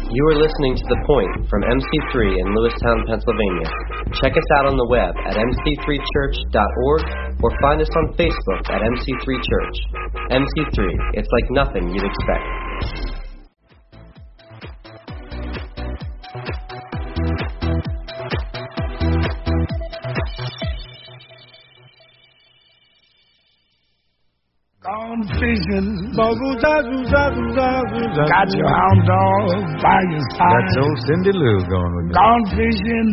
You are listening to The Point from MC3 in Lewistown, Pennsylvania. Check us out on the web at mc3church.org or find us on Facebook at MC3 Church. MC3, it's like nothing you'd expect. Gone fishing, got your hound dog by your side. That's old Cindy Lou going with me. Gone fishing,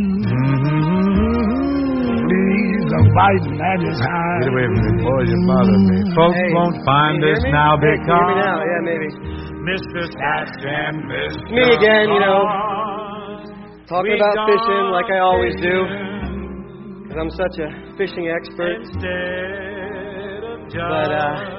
please don't biting at his hide. Get away from me, boy, you bother me. Folks won't find us now because... Hear me now? Yeah, maybe. Mr. Scotch and Mr. Me again, you know. Talking about fishing like I always do. Because I'm such a fishing expert. But,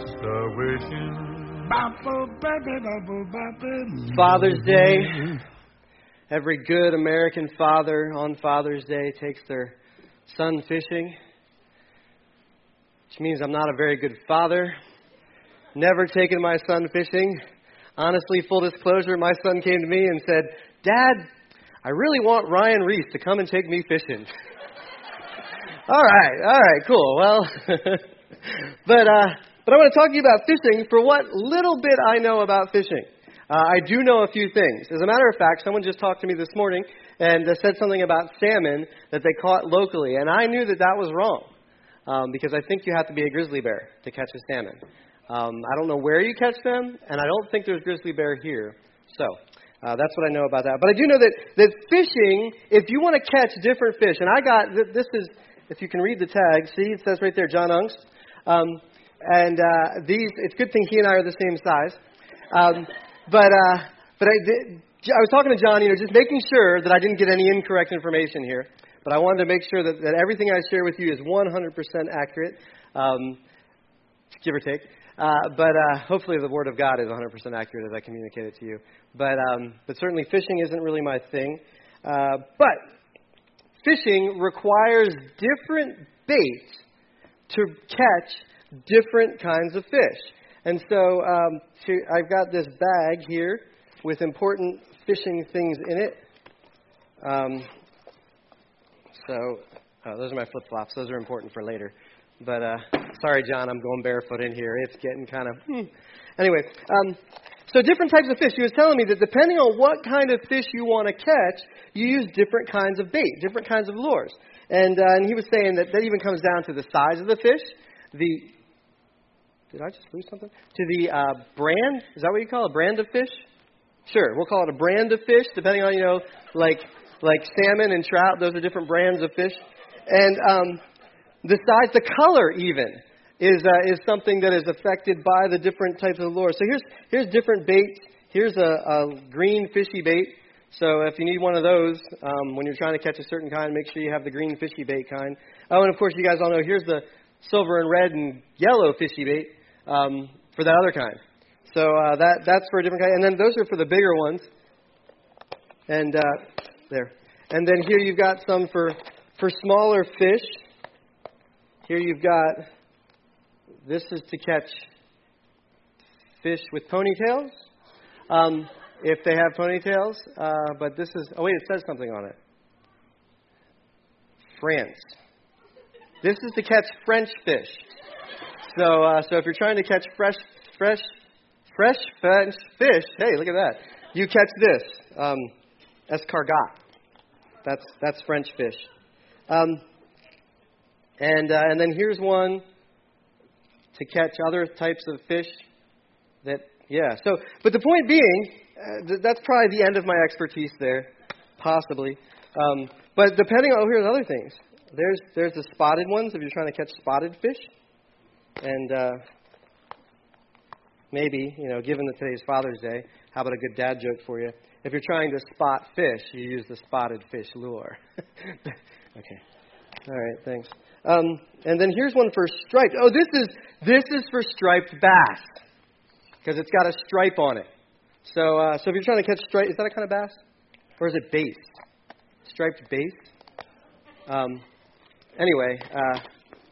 Father's Day. Every good American father on Father's Day takes their son fishing. Which means I'm not a very good father. Never taken my son fishing. Honestly, full disclosure, my son came to me and said, "Dad, I really want Ryan Reese to come and take me fishing." All right, cool. Well, but I want to talk to you about fishing for what little bit I know about fishing. I do know a few things. As a matter of fact, someone just talked to me this morning and said something about salmon that they caught locally, and I knew that was wrong because I think you have to be a grizzly bear to catch a salmon. I don't know where you catch them, and I don't think there's grizzly bear here. So that's what I know about that. But I do know that fishing, if you want to catch different fish, and I got, this is, if you can read the tag, see, it says right there, John Ungst. These, it's a good thing he and I are the same size. But I was talking to John, just making sure that I didn't get any incorrect information here. But I wanted to make sure that everything I share with you is 100% accurate, give or take. But hopefully the Word of God is 100% accurate as I communicate it to you. But certainly fishing isn't really my thing. But fishing requires different bait to catch different kinds of fish. And so I've got this bag here with important fishing things in it. Those are my flip-flops. Those are important for later. But sorry, John, I'm going barefoot in here. It's getting kind of... Anyway, so different types of fish. He was telling me that depending on what kind of fish you want to catch, you use different kinds of bait, different kinds of lures. And he was saying that even comes down to the size of the fish, did I just lose something? To the brand, is that what you call it, a brand of fish? Sure, we'll call it a brand of fish, depending on, like salmon and trout, those are different brands of fish. And the size, the color even, is something that is affected by the different types of lures. So here's different baits. Here's a green fishy bait. So if you need one of those, when you're trying to catch a certain kind, make sure you have the green fishy bait kind. Oh, and of course, you guys all know, here's the silver and red and yellow fishy bait for that other kind. So that's for a different kind. And then those are for the bigger ones. And there. And then here you've got some for smaller fish. Here you've got, this is to catch fish with ponytails. If they have ponytails. But this is, oh wait, it says something on it. France. This is to catch French fish. So if you're trying to catch fresh French fish, hey, look at that. You catch this, escargot. That's French fish. And then here's one to catch other types of fish. So, but the point being, that's probably the end of my expertise there, possibly. But depending on, here's other things. There's the spotted ones if you're trying to catch spotted fish. And maybe, given that today's Father's Day, how about a good dad joke for you? If you're trying to spot fish, you use the spotted fish lure. Okay. All right, thanks. And then here's one for striped. Oh, this is for striped bass because it's got a stripe on it. So if you're trying to catch striped, is that a kind of bass? Or is it bass? Striped bass? Anyway,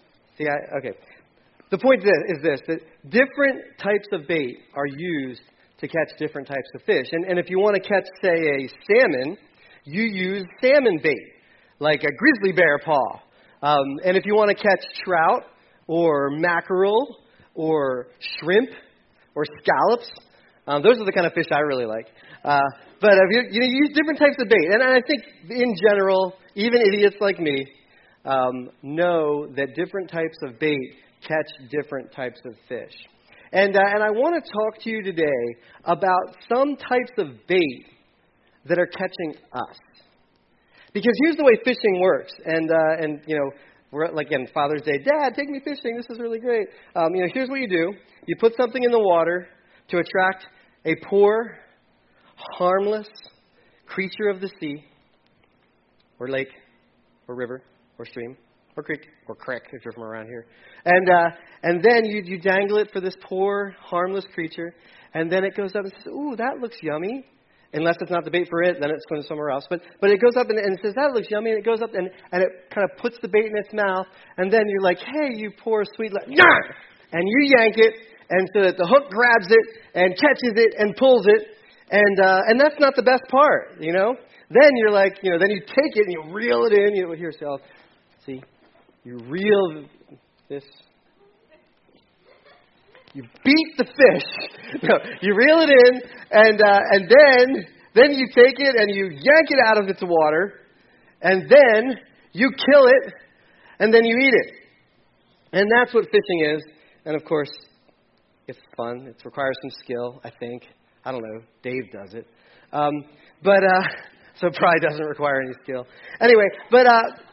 okay. The point is this, that different types of bait are used to catch different types of fish. And if you want to catch, say, a salmon, you use salmon bait, like a grizzly bear paw. And if you want to catch trout or mackerel or shrimp or scallops, those are the kind of fish I really like. But you use different types of bait. And I think, in general, even idiots like me know that different types of bait catch different types of fish. And I want to talk to you today about some types of bait that are catching us. Because here's the way fishing works. And we're like, again, Father's Day. Dad, take me fishing. This is really great. Here's what you do. You put something in the water to attract a poor, harmless creature of the sea, or lake, or river, or stream, or creek, if you're from around here. And then you dangle it for this poor, harmless creature, and then it goes up and says, ooh, that looks yummy. Unless it's not the bait for it, then it swims somewhere else. But it goes up and it says, that looks yummy, and it goes up and it kind of puts the bait in its mouth, and then you're like, hey, you poor sweet, and you yank it, and so that the hook grabs it and catches it and pulls it, and that's not the best part, Then you're like, then you take it and you reel it in. See, you reel this. You beat the fish. No, you reel it in, and then you take it and you yank it out of its water, and then you kill it, and then you eat it. And that's what fishing is. And of course, it's fun. It requires some skill, I think. I don't know. Dave does it. So it probably doesn't require any skill. Anyway, but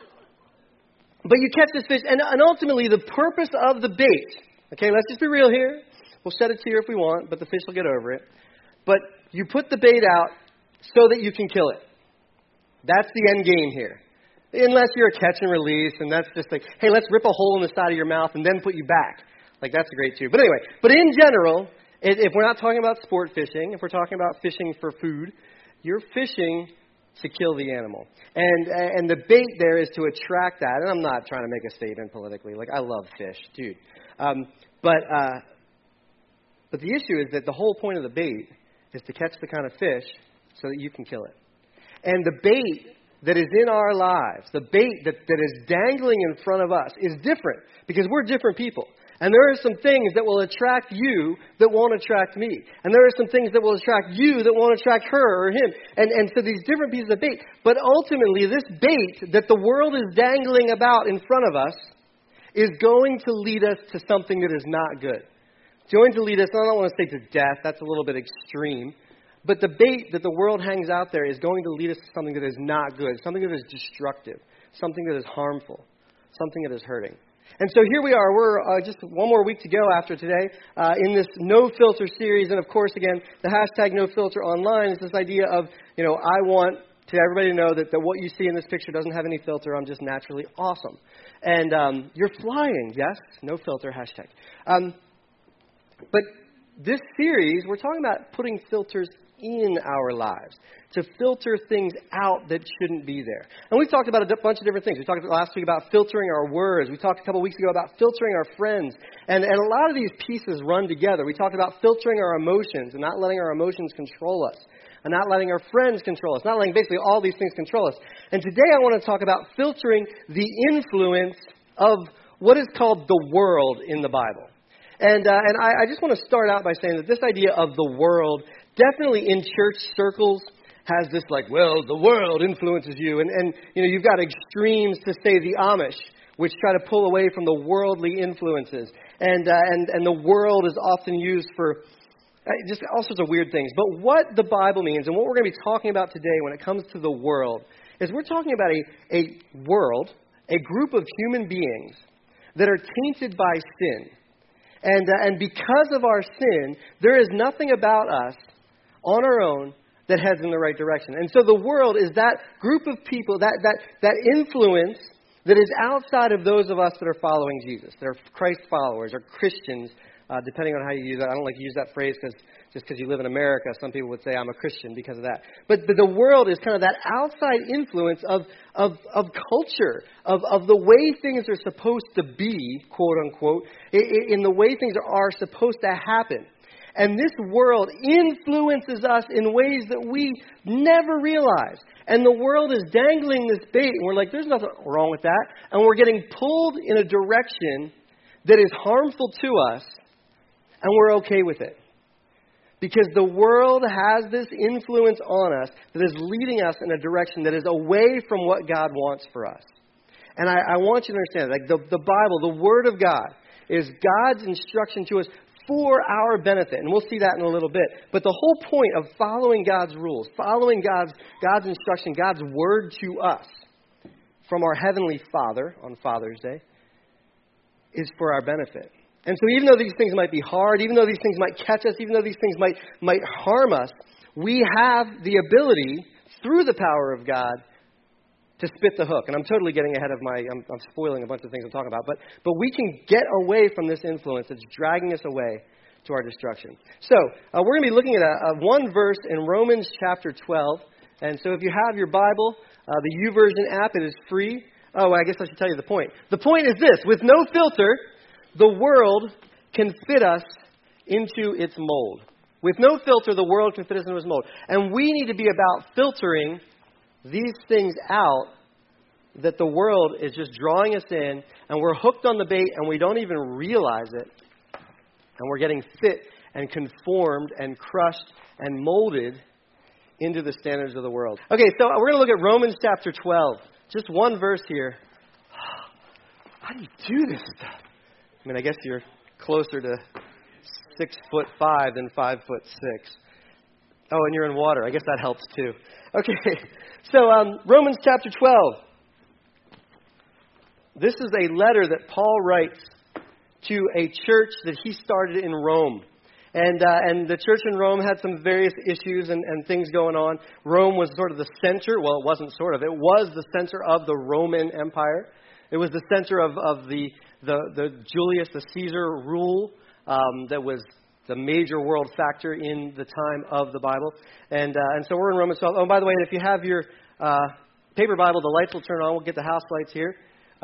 you catch this fish, and ultimately the purpose of the bait, okay, let's just be real here. We'll shed a tear if we want, but the fish will get over it. But you put the bait out so that you can kill it. That's the end game here. Unless you're a catch and release, and that's just like, hey, let's rip a hole in the side of your mouth and then put you back. Like, that's great too. But anyway, in general, if we're not talking about sport fishing, if we're talking about fishing for food, you're fishing to kill the animal. And the bait there is to attract that. And I'm not trying to make a statement politically. Like, I love fish, dude. But the issue is that the whole point of the bait is to catch the kind of fish so that you can kill it. And the bait that is in our lives, the bait that is dangling in front of us is different because we're different people. And there are some things that will attract you that won't attract me. And there are some things that will attract you that won't attract her or him. And so these different pieces of bait. But ultimately, this bait that the world is dangling about in front of us is going to lead us to something that is not good. It's going to lead us, I don't want to say to death, that's a little bit extreme. But the bait that the world hangs out there is going to lead us to something that is not good, something that is destructive, something that is harmful, something that is hurting. And so here we are. We're just one more week to go after today in this No Filter series. And, of course, again, the hashtag No Filter online is this idea of, I want to everybody to know that what you see in this picture doesn't have any filter. I'm just naturally awesome. And you're flying, yes? No filter, hashtag. But this series, we're talking about putting filters in our lives to filter things out that shouldn't be there. And we've talked about a bunch of different things. We talked last week about filtering our words. We talked a couple weeks ago about filtering our friends. And a lot of these pieces run together. We talked about filtering our emotions and not letting our emotions control us. And not letting our friends control us. Not letting basically all these things control us. And today I want to talk about filtering the influence of what is called the world in the Bible. And I just want to start out by saying that this idea of the world definitely in church circles has this the world influences you. And you've got extremes to say the Amish, which try to pull away from the worldly influences. And the world is often used for just all sorts of weird things. But what the Bible means and what we're going to be talking about today when it comes to the world is we're talking about a world, a group of human beings that are tainted by sin. And because of our sin, there is nothing about us on our own that heads in the right direction. And so the world is that group of people, that influence that is outside of those of us that are following Jesus, that are Christ followers or Christians, depending on how you use that. I don't like to use that phrase just because you live in America. Some people would say I'm a Christian because of that. But the world is kind of that outside influence of culture, of the way things are supposed to be, quote unquote, in the way things are supposed to happen. And this world influences us in ways that we never realize. And the world is dangling this bait, and we're like, there's nothing wrong with that. And we're getting pulled in a direction that is harmful to us, and we're okay with it. Because the world has this influence on us that is leading us in a direction that is away from what God wants for us. And I want you to understand, like the Bible, the Word of God, is God's instruction to us for our benefit. And we'll see that in a little bit. But the whole point of following God's rules, following God's instruction, God's Word to us from our Heavenly Father on Father's Day, is for our benefit. And so even though these things might be hard, even though these things might catch us, even though these things might harm us, we have the ability, through the power of God, to spit the hook. And I'm totally getting ahead of I'm spoiling a bunch of things I'm talking about. But we can get away from this influence that's dragging us away to our destruction. So we're going to be looking at one verse in Romans chapter 12. And so if you have your Bible, the YouVersion app, it is free. Oh, I guess I should tell you the point. The point is this: with no filter, the world can fit us into its mold. With no filter, the world can fit us into its mold. And we need to be about filtering these things out that the world is just drawing us in, and we're hooked on the bait, and we don't even realize it. And we're getting fit and conformed and crushed and molded into the standards of the world. Okay, so we're going to look at Romans chapter 12. Just one verse here. How do you do this stuff? I mean, I guess you're closer to 6'5" than 5'6". Oh, and you're in water. I guess that helps too. Okay, so Romans chapter 12. This is a letter that Paul writes to a church that he started in Rome. And the church in Rome had some various issues and things going on. Rome was sort of the center. Well, it wasn't sort of. It was the center of the Roman Empire. It was the center of the Julius, the Caesar rule that was the major world factor in the time of the Bible. And so we're in Romans 12. Oh, by the way, if you have your paper Bible, the lights will turn on. We'll get the house lights here.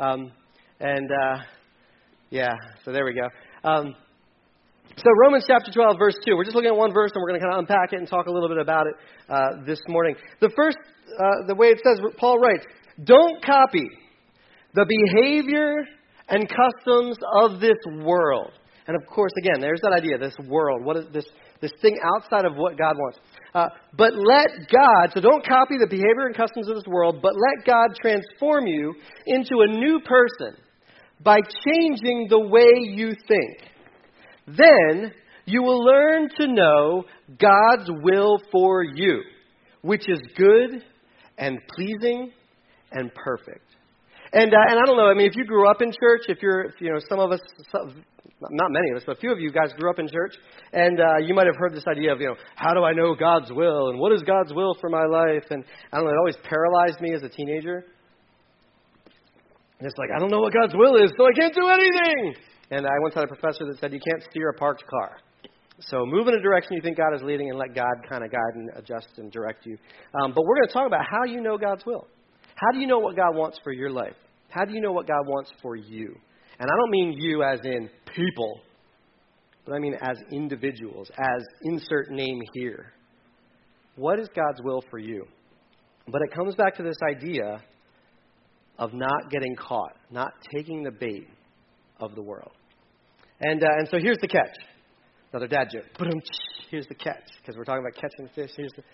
Yeah, so there we go. So Romans chapter 12, verse 2. We're just looking at one verse, and we're going to kind of unpack it and talk a little bit about it this morning. The first, the way it says, Paul writes, "Don't copy the behavior and customs of this world." And of course, again, there's that idea, this world. What is this thing outside of what God wants? But let God, so don't copy the behavior and customs of this world, but let God transform you into a new person by changing the way you think. Then you will learn to know God's will for you, which is good and pleasing and perfect. And I don't know, I mean, if you grew up in church, if some of us, not many of us, but a few of you guys grew up in church, and you might have heard this idea of, how do I know God's will, and what is God's will for my life? And I don't know, it always paralyzed me as a teenager. And it's like, I don't know what God's will is, so I can't do anything. And I once had a professor that said, you can't steer a parked car. So move in a direction you think God is leading and let God kind of guide and adjust and direct you. But we're going to talk about how you know God's will. How do you know what God wants for your life? How do you know what God wants for you? And I don't mean you as in people, but I mean as individuals, as insert name here. What is God's will for you? But it comes back to this idea of not getting caught, not taking the bait of the world. And so here's the catch. Another dad joke. Here's the catch, because we're talking about catching fish.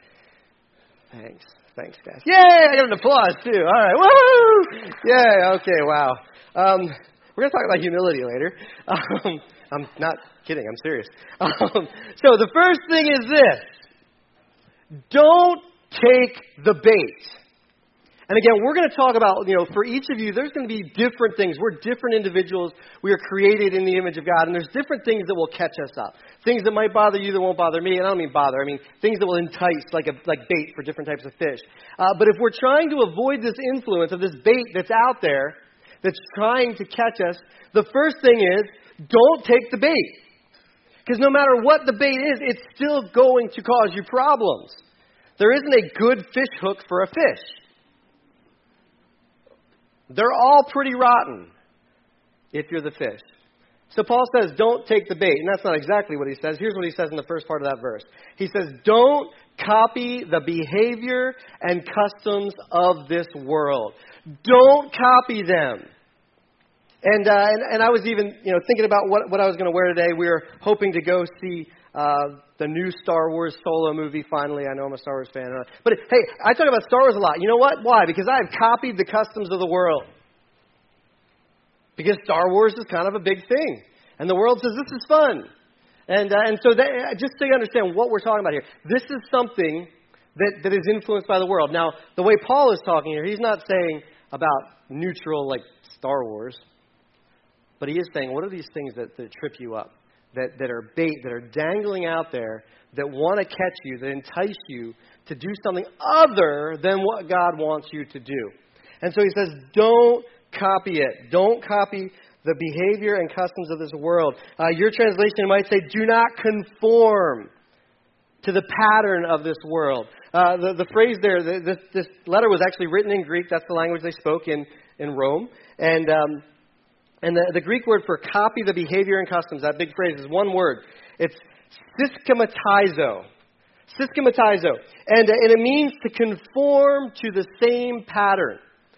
Thanks, guys. Yay! I got an applause, too. All right. Woo! Yay! Okay, wow. We're going to talk about humility later. I'm not kidding. I'm serious. So the first thing is this. Don't take the bait. And again, we're going to talk about, for each of you, there's going to be different things. We're different individuals. We are created in the image of God. And there's different things that will catch us up. Things that might bother you that won't bother me. And I don't mean bother. I mean things that will entice, like bait for different types of fish. But if we're trying to avoid this influence of this bait that's out there, that's trying to catch us, the first thing is, don't take the bait. Because no matter what the bait is, it's still going to cause you problems. There isn't a good fish hook for a fish. They're all pretty rotten if you're the fish. So Paul says, don't take the bait. And that's not exactly what he says. Here's what he says in the first part of that verse. He says, don't copy the behavior and customs of this world. Don't copy them. And I was even, thinking about what I was going to wear today. We were hoping to go see the new Star Wars Solo movie finally. I know I'm a Star Wars fan. But hey, I talk about Star Wars a lot. You know what? Why? Because I've copied the customs of the world. Because Star Wars is kind of a big thing. And the world says, this is fun. And so just so you understand what we're talking about here, this is something that is influenced by the world. Now, the way Paul is talking here, he's not saying about neutral like Star Wars. But he is saying, what are these things that trip you up? That are bait, that are dangling out there, that want to catch you, that entice you to do something other than what God wants you to do. And so he says, don't copy it. Don't copy the behavior and customs of this world. Your translation might say, do not conform to the pattern of this world. The phrase there, this letter was actually written in Greek. That's the language they spoke in Rome. And the Greek word for copy the behavior and customs, that big phrase, is one word. It's systematizo. Systematizo. And it means to conform to the same pattern.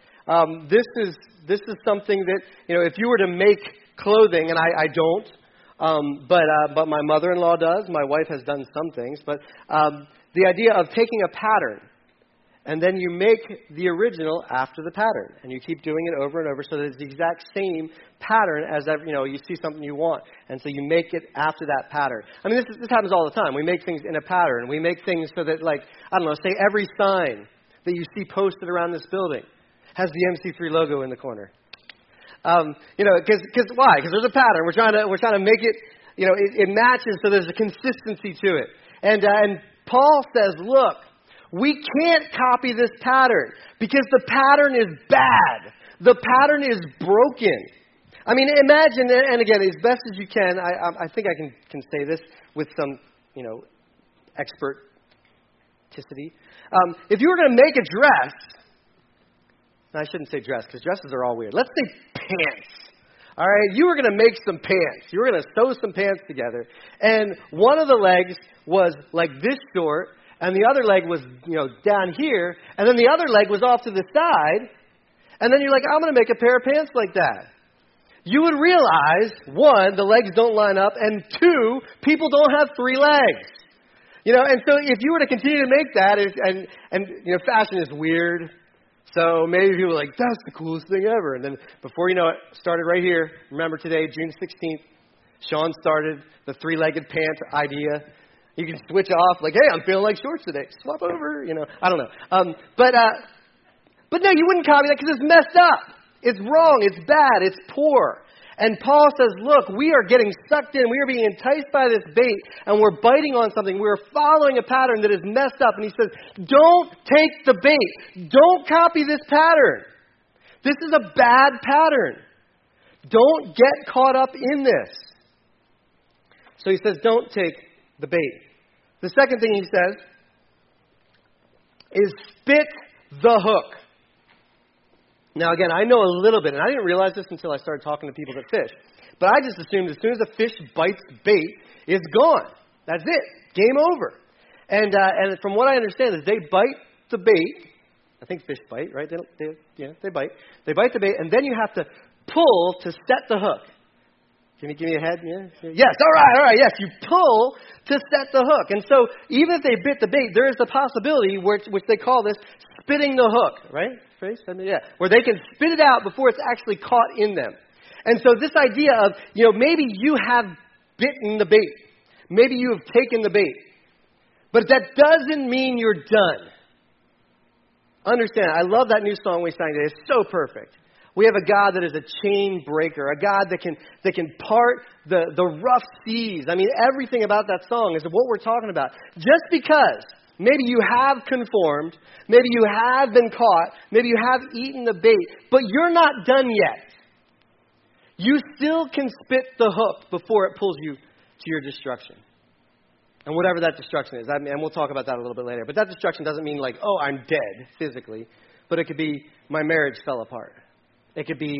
This is something that, if you were to make clothing, and I don't, but my mother-in-law does. My wife has done some things. But the idea of taking a pattern, and then you make the original after the pattern. And you keep doing it over and over so that it's the exact same pattern as, you see something you want. And so you make it after that pattern. I mean, this happens all the time. We make things in a pattern. We make things so that, say every sign that you see posted around this building has the MC3 logo in the corner. Because why? Because there's a pattern. We're trying to make it, it matches so there's a consistency to it. And Paul says, look, we can't copy this pattern because the pattern is bad. The pattern is broken. I mean, imagine, and again, as best as you can, I think I can say this with some, experticity. If you were going to make a dress, and I shouldn't say dress because dresses are all weird. Let's say pants. All right, you were going to make some pants. You were going to sew some pants together, and one of the legs was like this short, and the other leg was, down here, and then the other leg was off to the side, and then you're like, I'm going to make a pair of pants like that. You would realize, one, the legs don't line up, and two, people don't have three legs. And so if you were to continue to make that, and fashion is weird, so maybe people are like, that's the coolest thing ever. And then before you know it, started right here. Remember today, June 16th, Sean started the three-legged pant idea. You can switch off, like, hey, I'm feeling like shorts today. Swap over, I don't know. But no, you wouldn't copy that because it's messed up. It's wrong. It's bad. It's poor. And Paul says, look, we are getting sucked in. We are being enticed by this bait, and we're biting on something. We're following a pattern that is messed up. And he says, don't take the bait. Don't copy this pattern. This is a bad pattern. Don't get caught up in this. So he says, don't take the bait. The second thing he says is spit the hook. Now, again, I know a little bit, and I didn't realize this until I started talking to people that fish. But I just assumed as soon as a fish bites bait, it's gone. That's it. Game over. And from what I understand is they bite the bait. I think fish bite, right? They bite. They bite the bait, and then you have to pull to set the hook. Can you give me a head? Yeah? Yes. All right. Yes, you pull to set the hook. And so even if they bit the bait, there is the possibility, which they call this, spitting the hook, right? Phrase? Yeah. Where they can spit it out before it's actually caught in them. And so this idea of, maybe you have bitten the bait. Maybe you have taken the bait. But that doesn't mean you're done. Understand, I love that new song we sang today. It's so perfect. We have a God that is a chain breaker, a God that can part the rough seas. I mean, everything about that song is what we're talking about. Just because maybe you have conformed, maybe you have been caught, maybe you have eaten the bait, but you're not done yet. You still can spit the hook before it pulls you to your destruction. And whatever that destruction is, and we'll talk about that a little bit later. But that destruction doesn't mean I'm dead physically, but it could be my marriage fell apart. It could be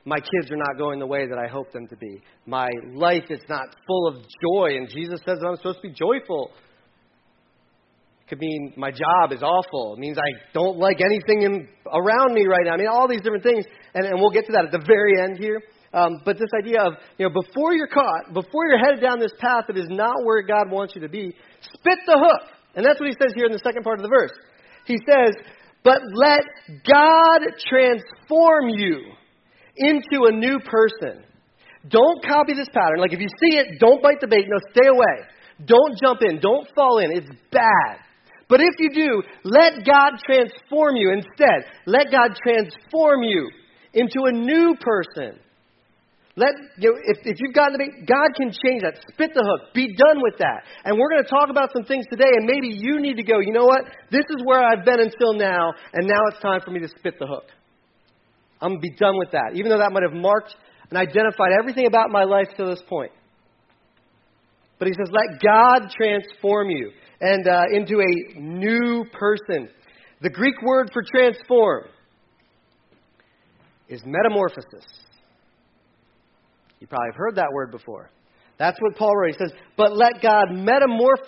My kids are not going the way that I hope them to be. My life is not full of joy, and Jesus says that I'm supposed to be joyful. It could mean my job is awful. It means I don't like anything around me right now. I mean, all these different things, and we'll get to that at the very end here. But this idea of, before you're caught, before you're headed down this path that is not where God wants you to be, spit the hook. And that's what he says here in the second part of the verse. He says, but let God transform you into a new person. Don't copy this pattern. Like if you see it, don't bite the bait. No, stay away. Don't jump in. Don't fall in. It's bad. But if you do, let God transform you instead. Let God transform you into a new person. If you've gotten the bait, God can change that. Spit the hook. Be done with that. And we're going to talk about some things today, and maybe you need to go, you know what? This is where I've been until now, and now it's time for me to spit the hook. I'm going to be done with that, even though that might have marked and identified everything about my life to this point. But he says, let God transform you and into a new person. The Greek word for transform is metamorphosis. You probably have heard that word before. That's what Paul wrote. He says, but let God let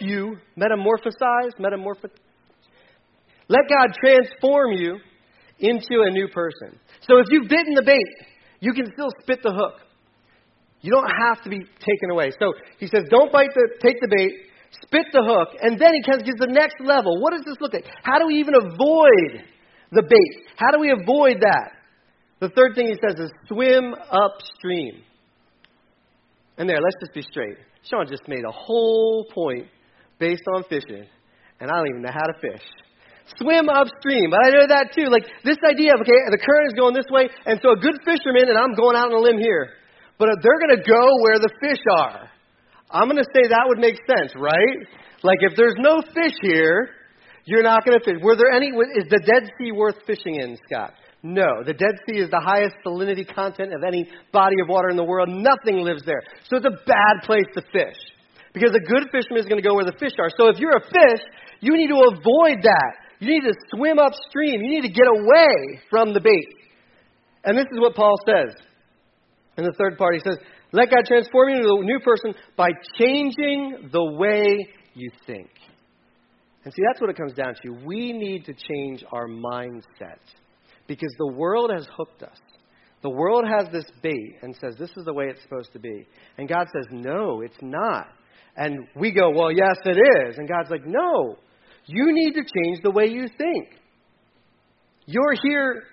God transform you into a new person. So if you've bitten the bait, you can still spit the hook. You don't have to be taken away. So he says, take the bait, spit the hook, and then he gives the next level. What does this look like? How do we even avoid the bait? How do we avoid that? The third thing he says is swim upstream. And let's just be straight. Sean just made a whole point based on fishing, and I don't even know how to fish. Swim upstream. But I know that too. Like this idea of, okay, the current is going this way, and so a good fisherman, and I'm going out on a limb here, but they're going to go where the fish are. I'm going to say that would make sense, right? Like if there's no fish here, you're not going to fish. Is the Dead Sea worth fishing in, Scott? No. The Dead Sea is the highest salinity content of any body of water in the world. Nothing lives there. So it's a bad place to fish. Because a good fisherman is going to go where the fish are. So if you're a fish, you need to avoid that. You need to swim upstream. You need to get away from the bait. And this is what Paul says. In the third part, he says, let God transform you into a new person by changing the way you think. And see, that's what it comes down to. We need to change our mindset. Because the world has hooked us. The world has this bait and says, this is the way it's supposed to be. And God says, no, it's not. And we go, well, yes, it is. And God's like, no, you need to change the way you think. You're here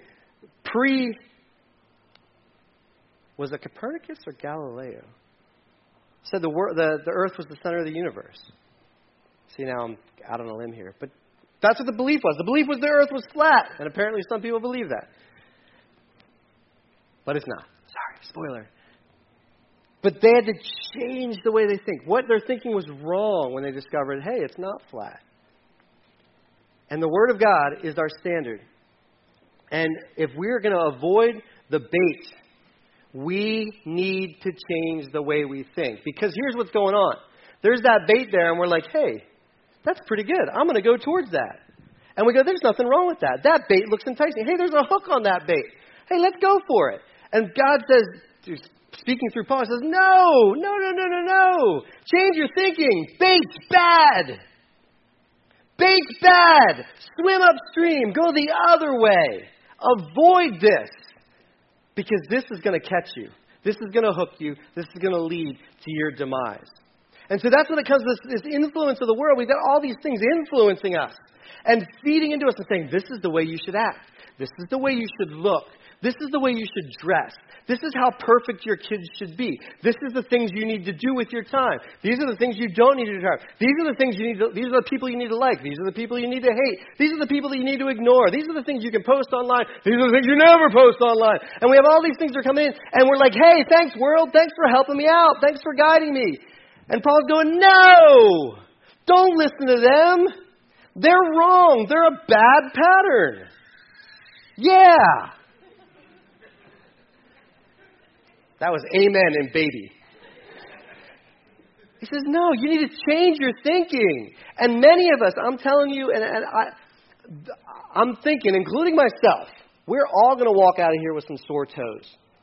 was it Copernicus or Galileo? Said the earth was the center of the universe. See, now I'm out on a limb here. But that's what the belief was. The belief was the earth was flat. And apparently some people believe that. But it's not. Sorry, spoiler. But they had to change the way they think. What they're thinking was wrong when they discovered, hey, it's not flat. And the Word of God is our standard. And if we're going to avoid the bait, we need to change the way we think. Because here's what's going on. There's that bait there, and we're like, hey, that's pretty good. I'm going to go towards that. And we go, there's nothing wrong with that. That bait looks enticing. Hey, there's a hook on that bait. Hey, let's go for it. And God says, speaking through Paul, says, no. Change your thinking. Bait's bad. Bait's bad. Swim upstream. Go the other way. Avoid this. Because this is going to catch you. This is going to hook you. This is going to lead to your demise. And so that's when it comes to this influence of the world. We've got all these things influencing us and feeding into us and saying, this is the way you should act. This is the way you should look. This is the way you should dress. This is how perfect your kids should be. This is the things you need to do with your time. These are the things you don't need to do. These are the things these are the people you need to like. These are the people you need to hate. These are the people that you need to ignore. These are the things you can post online. These are the things you never post online. And we have all these things that are coming in, and we're like, hey, thanks, world. Thanks for helping me out. Thanks for guiding me. And Paul's going, no, don't listen to them. They're wrong. They're a bad pattern. Yeah. That was amen and baby. He says, no, you need to change your thinking. And many of us, I'm telling you, I'm thinking, including myself, we're all going to walk out of here with some sore toes.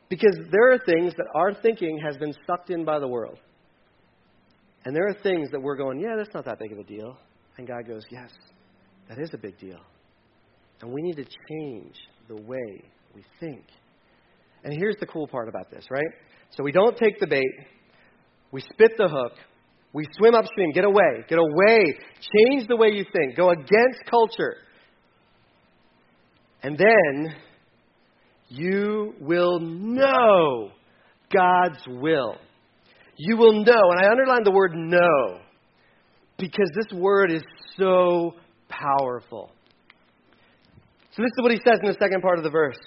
Because there are things that our thinking has been sucked in by the world. And there are things that we're going, yeah, that's not that big of a deal. And God goes, yes, that is a big deal. And we need to change the way we think. And here's the cool part about this, right? So we don't take the bait. We spit the hook. We swim upstream. Get away. Get away. Change the way you think. Go against culture. And then you will know God's will. You will know. And I underline the word know because this word is so powerful. So this is what he says in the second part of the verse.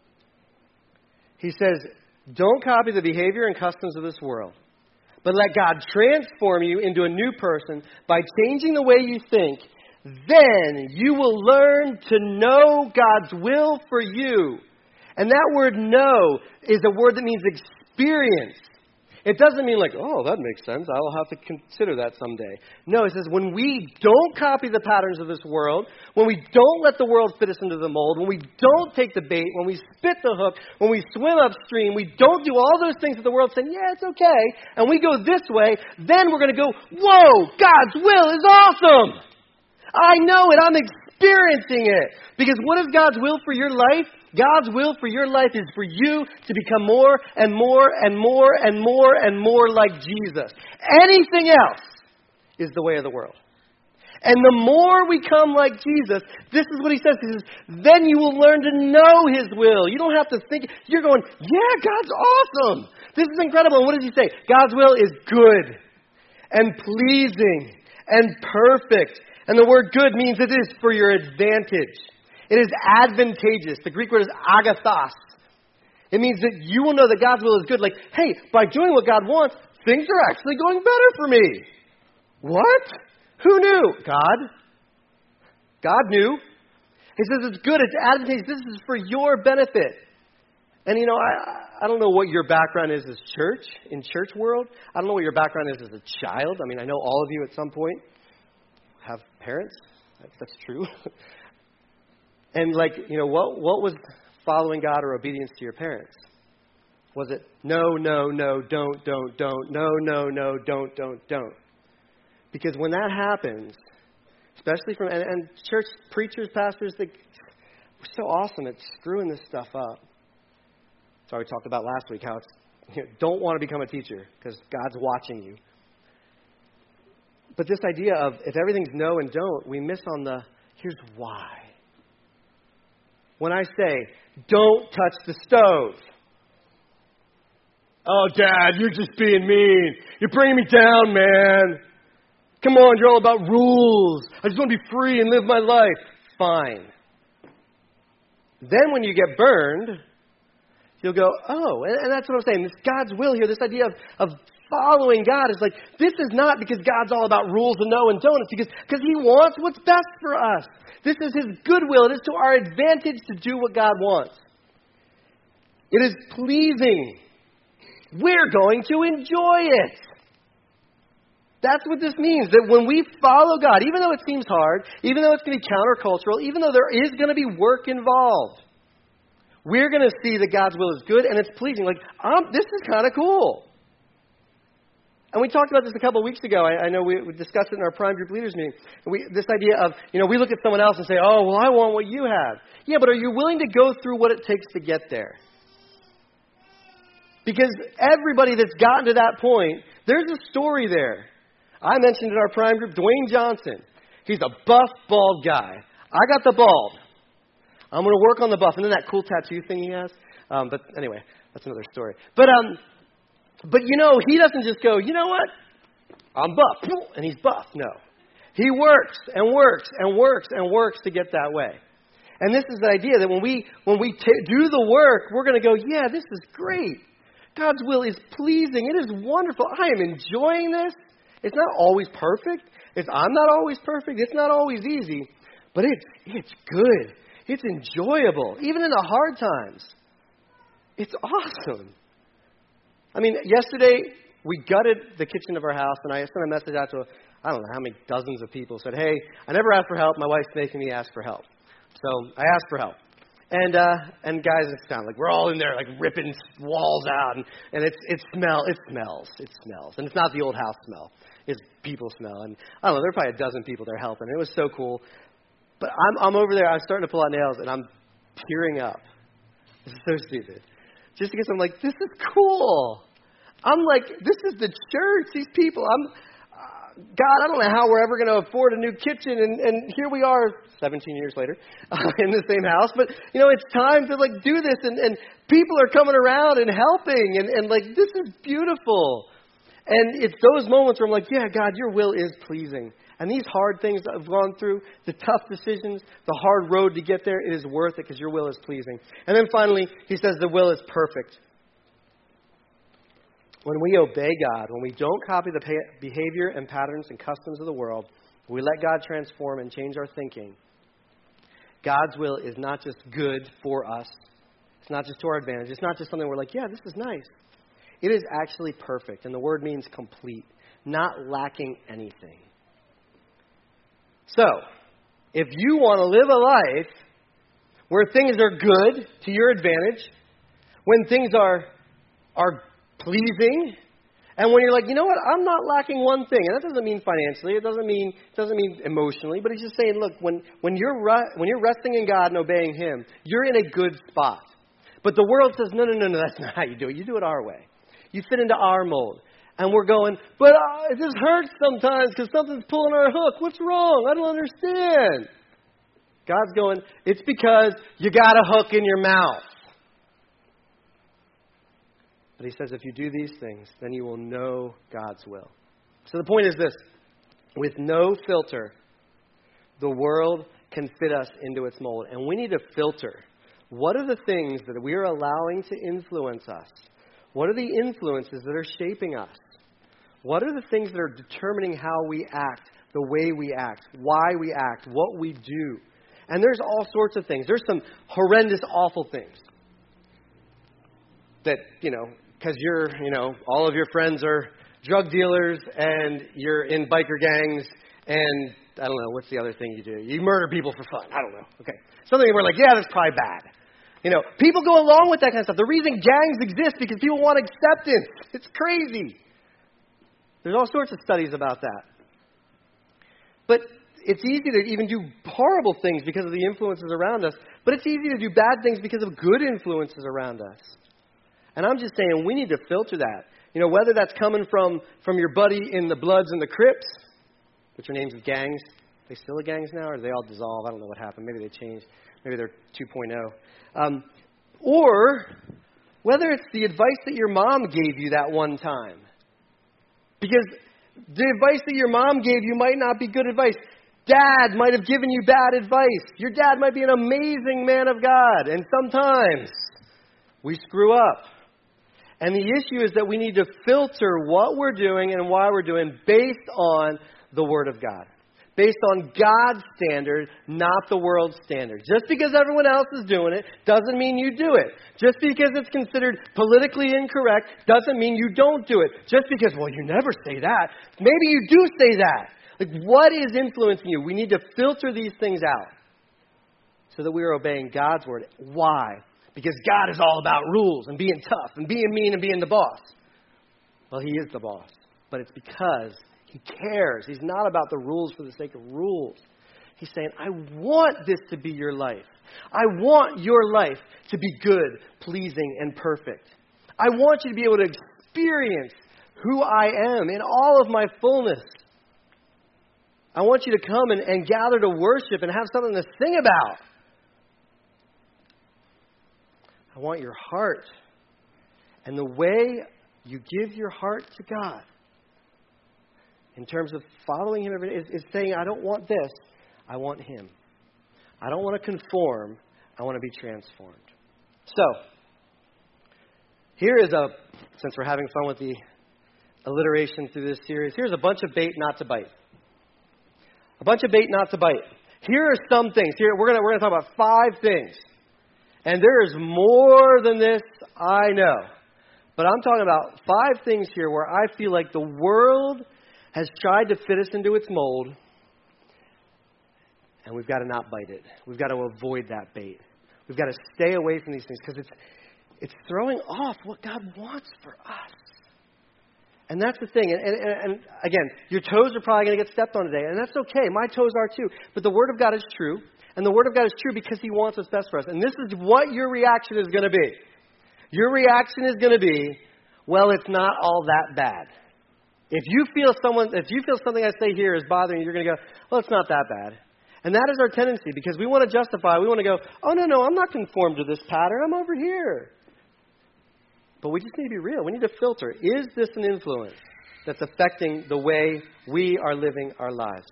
He says, don't copy the behavior and customs of this world, but let God transform you into a new person by changing the way you think. Then you will learn to know God's will for you. And that word know is a word that means experience. It doesn't mean like, oh, that makes sense. I'll have to consider that someday. No, it says when we don't copy the patterns of this world, when we don't let the world fit us into the mold, when we don't take the bait, when we spit the hook, when we swim upstream, we don't do all those things that the world's saying, yeah, it's okay, and we go this way, then we're going to go, whoa, God's will is awesome. I know it. I'm experiencing it. Because what is God's will for your life? God's will for your life is for you to become more and more and more and more and more like Jesus. Anything else is the way of the world. And the more we come like Jesus, this is what he says. He says, then you will learn to know his will. You don't have to think. You're going, yeah, God's awesome. This is incredible. And what does he say? God's will is good and pleasing and perfect. And the word good means it is for your advantage. It is advantageous. The Greek word is agathos. It means that you will know that God's will is good. Like, hey, by doing what God wants, things are actually going better for me. What? Who knew? God. God knew. He says it's good. It's advantageous. This is for your benefit. And, I don't know what your background is as church, in church world. I don't know what your background is as a child. I know all of you at some point have parents. That's true. And what was following God or obedience to your parents? Was it no, don't, no, don't? Because when that happens, especially from, and church preachers, pastors, we're so awesome at screwing this stuff up. That's why we talked about last week, how it's, don't want to become a teacher because God's watching you. But this idea of if everything's no and don't, we miss on here's why. When I say, don't touch the stove. Oh, Dad, you're just being mean. You're bringing me down, man. Come on, you're all about rules. I just want to be free and live my life. Fine. Then when you get burned, you'll go, oh, and that's what I'm saying. This God's will here, this idea of following God is like, this is not because God's all about rules and no and don't. It's because he wants what's best for us. This is his goodwill. It is to our advantage to do what God wants. It is pleasing. We're going to enjoy it. That's what this means, that when we follow God, even though it seems hard, even though it's going to be countercultural, even though there is going to be work involved, we're going to see that God's will is good and it's pleasing. Like, this is kind of cool. And we talked about this a couple of weeks ago. I know we discussed it in our Prime Group Leaders meeting. This idea of, we look at someone else and say, oh, well, I want what you have. Yeah, but are you willing to go through what it takes to get there? Because everybody that's gotten to that point, there's a story there. I mentioned in our Prime Group, Dwayne Johnson. He's a buff, bald guy. I got the bald. I'm going to work on the buff. And then that cool tattoo thing he has. But anyway, that's another story. But he doesn't just go, you know what? I'm buff. And he's buff. No. He works and works and works and works to get that way. And this is the idea that when we do the work, we're going to go, yeah, this is great. God's will is pleasing. It is wonderful. I am enjoying this. It's not always perfect. I'm not always perfect. It's not always easy. But it's good. It's enjoyable. Even in the hard times. It's awesome. Yesterday, we gutted the kitchen of our house, and I sent a message out to, I don't know how many dozens of people. Said, hey, I never asked for help. My wife's making me ask for help. So I asked for help. And guys, it's kind of like we're all in there like ripping walls out, and it smells, and it's not the old house smell, it's people smell, and I don't know, there are probably a dozen people there helping. It was so cool, but I'm over there, I'm starting to pull out nails, and I'm tearing up. This is so stupid, just because I'm like, this is cool. I'm like, this is the church. These people, God, I don't know how we're ever going to afford a new kitchen, and here we are 17 years later in the same house. But, it's time to, like, do this, and people are coming around and helping, and like, this is beautiful. And it's those moments where I'm like, yeah, God, your will is pleasing. And these hard things that I've gone through, the tough decisions, the hard road to get there, it is worth it because your will is pleasing. And then finally, he says the will is perfect. When we obey God, when we don't copy the behavior and patterns and customs of the world, we let God transform and change our thinking, God's will is not just good for us. It's not just to our advantage. It's not just something we're like, yeah, this is nice. It is actually perfect, and the word means complete, not lacking anything. So, if you want to live a life where things are good to your advantage, when things are pleasing, and when you're like, you know what, I'm not lacking one thing, and that doesn't mean financially, it doesn't mean emotionally, but he's just saying, look, when you're resting in God and obeying Him, you're in a good spot. But the world says, no, that's not how you do it. You do it our way. You fit into our mold. And we're going, but it just hurts sometimes because something's pulling our hook. What's wrong? I don't understand. God's going, it's because you got a hook in your mouth. But he says, if you do these things, then you will know God's will. So the point is this. With no filter, the world can fit us into its mold. And we need to filter. What are the things that we are allowing to influence us? What are the influences that are shaping us? What are the things that are determining how we act, the way we act, why we act, what we do? And there's all sorts of things. There's some horrendous, awful things. That, because all of your friends are drug dealers and you're in biker gangs and, I don't know, what's the other thing you do? You murder people for fun. I don't know. Okay. Something we're like, yeah, that's probably bad. People go along with that kind of stuff. The reason gangs exist because people want acceptance. It's crazy. There's all sorts of studies about that. But it's easy to even do horrible things because of the influences around us. But it's easy to do bad things because of good influences around us. And I'm just saying we need to filter that. Whether that's coming from your buddy in the Bloods and the Crips, which are names of gangs. Are they still gangs now, or do they all dissolve? I don't know what happened. Maybe they changed. Maybe they're 2.0. Or whether it's the advice that your mom gave you that one time. Because the advice that your mom gave you might not be good advice. Dad might have given you bad advice. Your dad might be an amazing man of God. And sometimes we screw up. And the issue is that we need to filter what we're doing and why we're doing based on the Word of God. Based on God's standard, not the world's standard. Just because everyone else is doing it doesn't mean you do it. Just because it's considered politically incorrect doesn't mean you don't do it. Just because, well, you never say that. Maybe you do say that. Like, what is influencing you? We need to filter these things out so that we are obeying God's word. Why? Because God is all about rules and being tough and being mean and being the boss. Well, He is the boss. But it's because He cares. He's not about the rules for the sake of rules. He's saying, I want this to be your life. I want your life to be good, pleasing, and perfect. I want you to be able to experience who I am in all of my fullness. I want you to come and gather to worship and have something to sing about. I want your heart. And the way you give your heart to God in terms of following Him every day is saying, I don't want this. I want Him. I don't want to conform. I want to be transformed. So, here is since we're having fun with the alliteration through this series, here's a bunch of bait not to bite. A bunch of bait not to bite. Here are some things. Here we're gonna talk about 5 things. And there is more than this, I know. But I'm talking about 5 things here where I feel like the world has tried to fit us into its mold, and we've got to not bite it. We've got to avoid that bait. We've got to stay away from these things because it's throwing off what God wants for us. And that's the thing. And again, your toes are probably going to get stepped on today, and that's okay. My toes are too. But the Word of God is true, and the Word of God is true because He wants what's best for us. And this is what your reaction is going to be. Your reaction is going to be, well, it's not all that bad. If you feel something I say here is bothering you, you're going to go, well, it's not that bad. And that is our tendency because we want to justify. We want to go, oh, no, I'm not conformed to this pattern. I'm over here. But we just need to be real. We need to filter. Is this an influence that's affecting the way we are living our lives?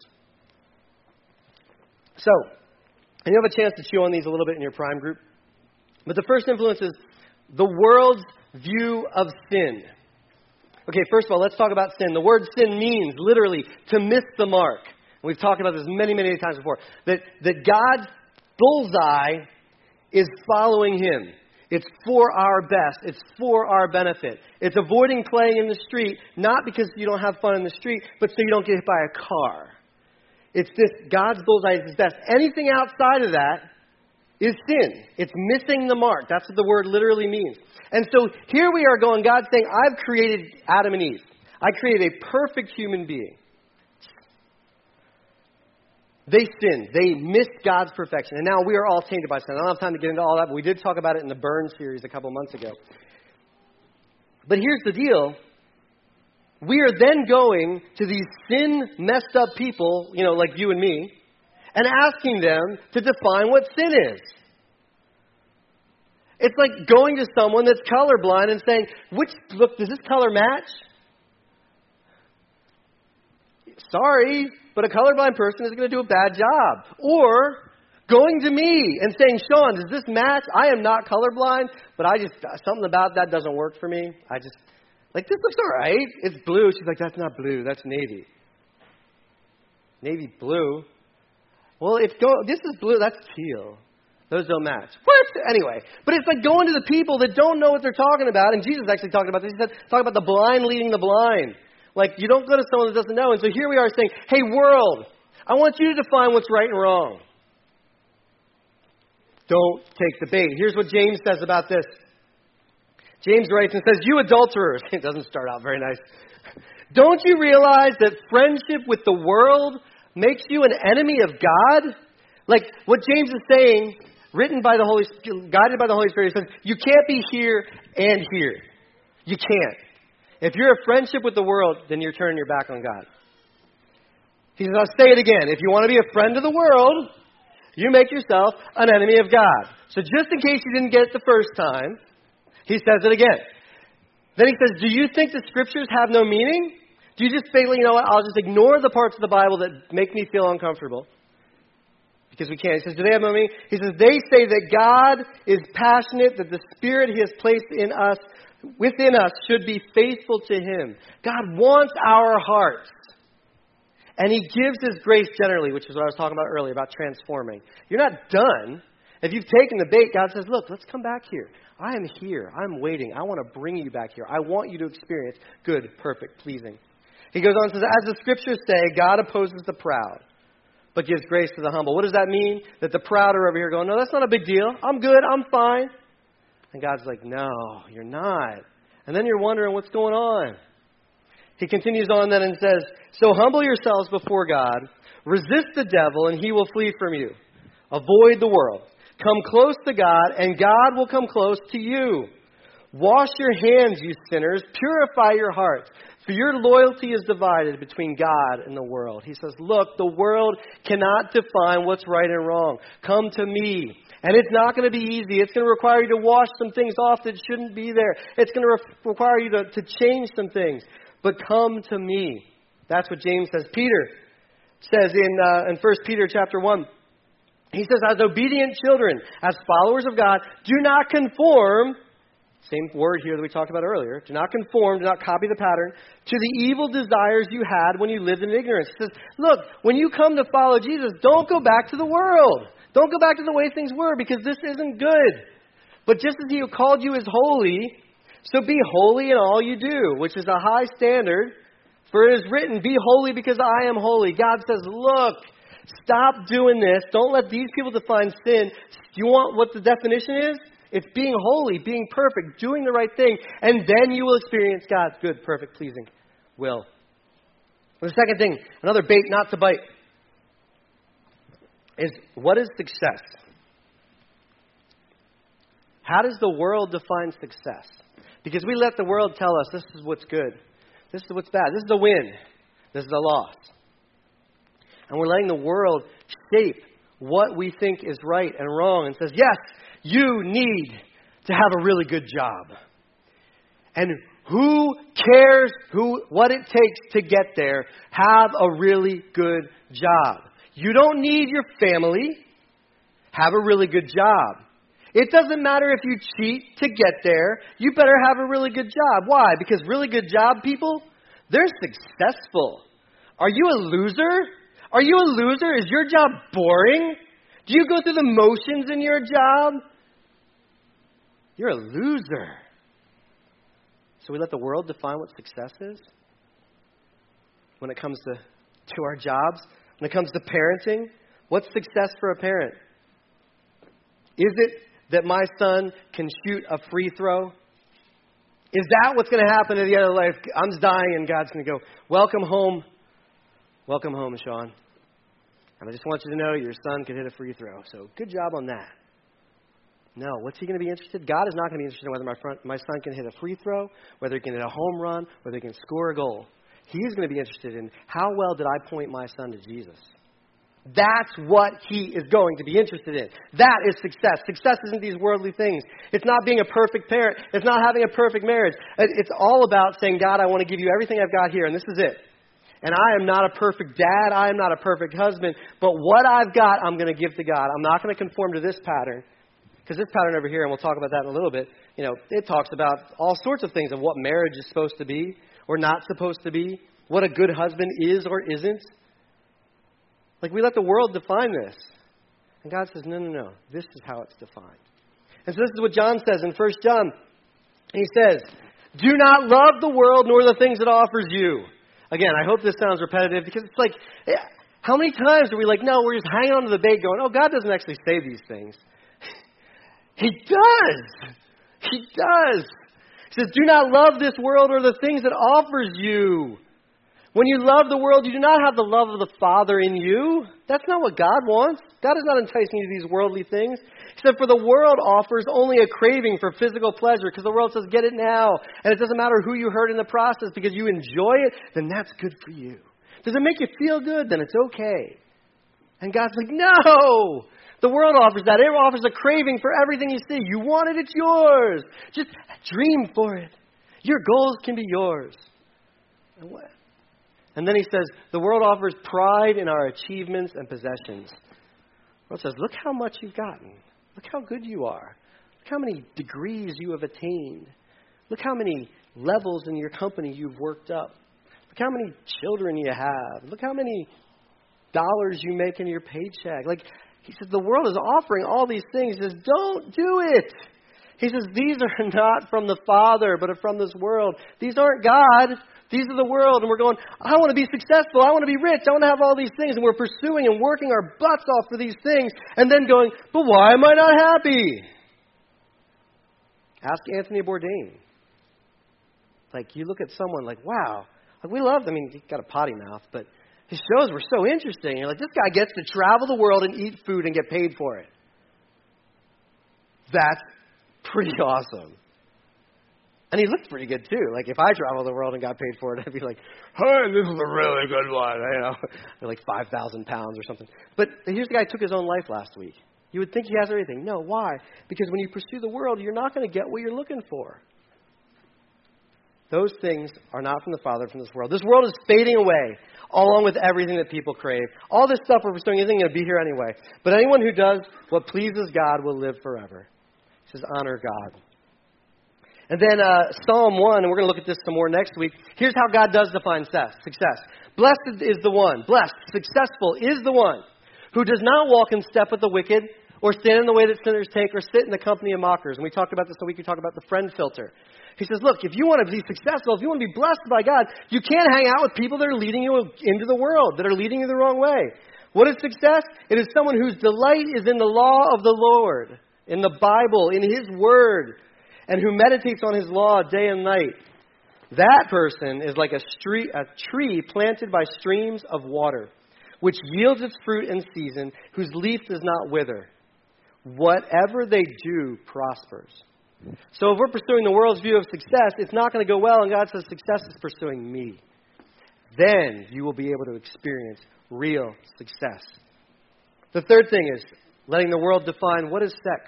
So, and you have a chance to chew on these a little bit in your prime group. But the first influence is the world's view of sin. Okay, first of all, let's talk about sin. The word sin means literally to miss the mark. We've talked about this many, many times before. That God's bullseye is following Him. It's for our best. It's for our benefit. It's avoiding playing in the street, not because you don't have fun in the street, but so you don't get hit by a car. It's this, God's bullseye is His best. Anything outside of that is sin. It's missing the mark. That's what the word literally means. And so here we are going, God's saying, I've created Adam and Eve. I created a perfect human being. They sinned. They missed God's perfection. And now we are all tainted by sin. I don't have time to get into all that, but we did talk about it in the Burn series a couple months ago. But here's the deal. We are then going to these sin-messed up people, like you and me, and asking them to define what sin is. It's like going to someone that's colorblind and saying, look, does this color match? Sorry, but a colorblind person is going to do a bad job. Or going to me and saying, Sean, does this match? I am not colorblind, but something about that doesn't work for me. This looks all right. It's blue. She's like, that's not blue. That's navy. Navy blue. Well, this is blue. That's teal. Those don't match. What? Anyway, but it's like going to the people that don't know what they're talking about. And Jesus actually talked about this. He said, talk about the blind leading the blind. Like, you don't go to someone that doesn't know. And so here we are saying, hey, world, I want you to define what's right and wrong. Don't take the bait. Here's what James says about this. James writes and says, you adulterers. It doesn't start out very nice. Don't you realize that friendship with the world makes you an enemy of God? Like what James is saying, guided by the Holy Spirit, he says, you can't be here and here. You can't. If you're a friendship with the world, then you're turning your back on God. He says, I'll say it again. If you want to be a friend of the world, you make yourself an enemy of God. So just in case you didn't get it the first time, he says it again. Then he says, do you think the scriptures have no meaning? Do you just think, I'll just ignore the parts of the Bible that make me feel uncomfortable? Because we can't. He says, do they have no meaning? He says, they say that God is passionate, that the Spirit He has placed within us should be faithful to Him. God wants our hearts. And He gives His grace generally, which is what I was talking about earlier, about transforming. You're not done. If you've taken the bait, God says, look, let's come back here. I am here. I'm waiting. I want to bring you back here. I want you to experience good, perfect, pleasing. He goes on and says, as the scriptures say, God opposes the proud, but gives grace to the humble. What does that mean? That the proud are over here going, no, that's not a big deal. I'm good. I'm fine. And God's like, no, you're not. And then you're wondering what's going on. He continues on then and says, so humble yourselves before God, resist the devil, and he will flee from you. Avoid the world. Come close to God, and God will come close to you. Wash your hands, you sinners. Purify your hearts, for your loyalty is divided between God and the world. He says, look, the world cannot define what's right and wrong. Come to me. And it's not going to be easy. It's going to require you to wash some things off that shouldn't be there. It's going to require you to change some things. But come to me. That's what James says. Peter says in 1 Peter chapter 1, he says, as obedient children, as followers of God, do not conform, same word here that we talked about earlier, do not conform, do not copy the pattern, to the evil desires you had when you lived in ignorance. He says, look, when you come to follow Jesus, don't go back to the world. Don't go back to the way things were, because this isn't good. But just as He who called you is holy, so be holy in all you do, which is a high standard. For it is written, be holy because I am holy. God says, look, Stop doing this. Don't let these people define sin. You want what the definition is? It's being holy, being perfect, doing the right thing, and then you will experience God's good, perfect, pleasing will. The second thing, another bait not to bite, is what is success? How does the world define success? Because we let the world tell us this is what's good, this is what's bad, this is the win, this is the loss. And we're letting the world shape what we think is right and wrong and says, yes, you need to have a really good job. And who cares what it takes to get there? Have a really good job. You don't need your family. Have a really good job. It doesn't matter if you cheat to get there. You better have a really good job. Why? Because really good job people, they're successful. Are you a loser? Are you a loser? Is your job boring? Do you go through the motions in your job? You're a loser. So we let the world define what success is when it comes to our jobs, when it comes to parenting. What's success for a parent? Is it that my son can shoot a free throw? Is that what's going to happen at the end of life? I'm dying and God's going to go, welcome home. Welcome home, Sean. And I just want you to know your son can hit a free throw. So good job on that. No, what's he going to be interested? God is not going to be interested in whether my son can hit a free throw, whether he can hit a home run, whether he can score a goal. He's going to be interested in how well did I point my son to Jesus. That's what he is going to be interested in. That is success. Success isn't these worldly things. It's not being a perfect parent. It's not having a perfect marriage. It's all about saying, God, I want to give you everything I've got here, and this is it. And I am not a perfect dad. I am not a perfect husband. But what I've got, I'm going to give to God. I'm not going to conform to this pattern. Because this pattern over here, and we'll talk about that in a little bit, it talks about all sorts of things of what marriage is supposed to be or not supposed to be, what a good husband is or isn't. Like, we let the world define this. And God says, no. This is how it's defined. And so this is what John says in 1 John. He says, do not love the world nor the things it offers you. Again, I hope this sounds repetitive because it's like, how many times are we like, no, we're just hanging on to the bait going, oh, God doesn't actually say these things. He does. He does. He says, do not love this world or the things it offers you. When you love the world, you do not have the love of the Father in you. That's not what God wants. God is not enticing you to these worldly things. He said, for the world offers only a craving for physical pleasure because the world says, get it now. And it doesn't matter who you hurt in the process because you enjoy it, then that's good for you. Does it make you feel good? Then it's okay. And God's like, no. The world offers that. It offers a craving for everything you see. You want it, it's yours. Just dream for it. Your goals can be yours. And then he says, the world offers pride in our achievements and possessions. The world says, look how much you've gotten. Look how good you are. Look how many degrees you have attained. Look how many levels in your company you've worked up. Look how many children you have. Look how many dollars you make in your paycheck. Like, he says, the world is offering all these things. He says, don't do it. He says, these are not from the Father, but are from this world. These aren't God. These are the world. And we're going, I want to be successful. I want to be rich. I want to have all these things. And we're pursuing and working our butts off for these things. And then going, but why am I not happy? Ask Anthony Bourdain. Like, you look at someone like, wow. Like, we love, he's got a potty mouth, but his shows were so interesting. You're like, this guy gets to travel the world and eat food and get paid for it. That's pretty awesome. And he looked pretty good, too. Like, if I traveled the world and got paid for it, I'd be like, hey, this is a really good one. Like 5,000 pounds or something. But here's the guy who took his own life last week. You would think he has everything. No, why? Because when you pursue the world, you're not going to get what you're looking for. Those things are not from the Father, from this world. This world is fading away, along with everything that people crave. All this stuff we're pursuing isn't going to be here anyway. But anyone who does what pleases God will live forever. He says, honor God. And then Psalm 1, and we're going to look at this some more next week. Here's how God does define success. Blessed is the one, blessed, successful is the one who does not walk in step with the wicked or stand in the way that sinners take or sit in the company of mockers. And we talked about this a week. We talked about the friend filter. He says, look, if you want to be successful, if you want to be blessed by God, you can't hang out with people that are leading you into the world, that are leading you the wrong way. What is success? It is someone whose delight is in the law of the Lord, in the Bible, in His Word, and who meditates on His law day and night. That person is like a tree planted by streams of water, which yields its fruit in season, whose leaf does not wither. Whatever they do prospers. So if we're pursuing the world's view of success, it's not going to go well, and God says success is pursuing me. Then you will be able to experience real success. The third thing is letting the world define what is sex.